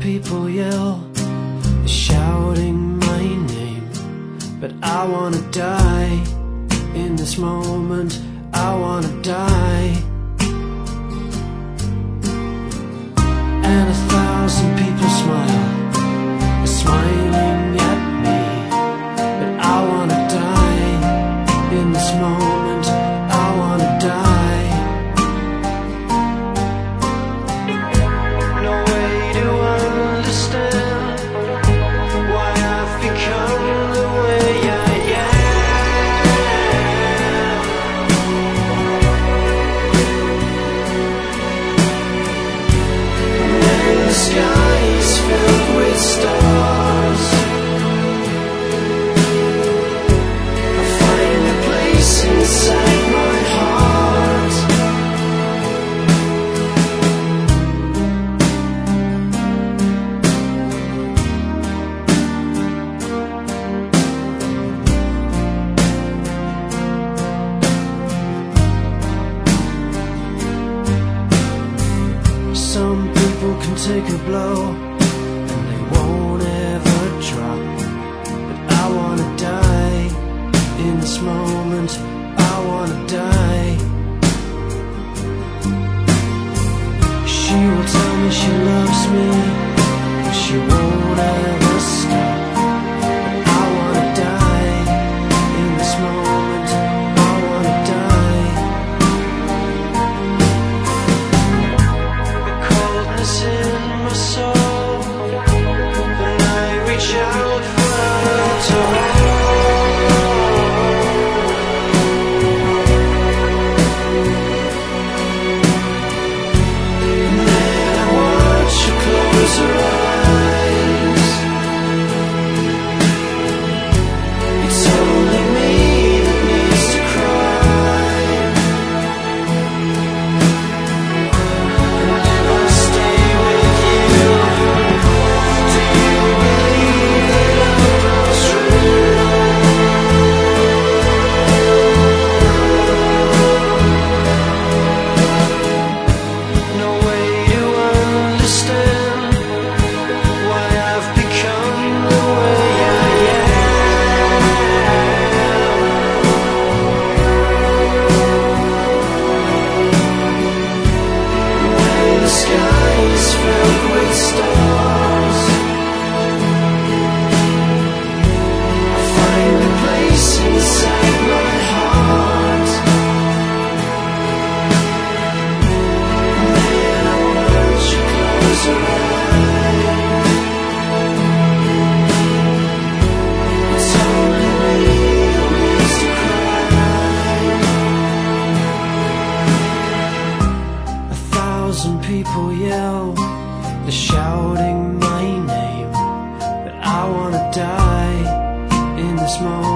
people yell, they're shouting my name, but I wanna die in this moment. I wanna die. And 1,000 people smile, they're smiling at me, but I wanna die in this moment. I wanna die. No way to understand why I've become the way I am. When the sky is filled with stars, I find a place inside my heart. Some people can take a blow and they won't ever drop, but I wanna die in this moment. I wanna die. She will tell me she loves me, but she won't ever stop. But I wanna die in this moment. I wanna die. The coldness in my soul, when I reach out for a toe. And then I watch her close her eyes. It's only me that needs to cry. And then I'll stay with you. Do you believe that I'm not true? No way to understand why I've become the way I am. When the sky is filled with stars, I find a place inside my heart. And then I watch you close your eyes. It's only me who needs to cry. 1,000 people yell, they're shouting my name, but I wanna die in this moment.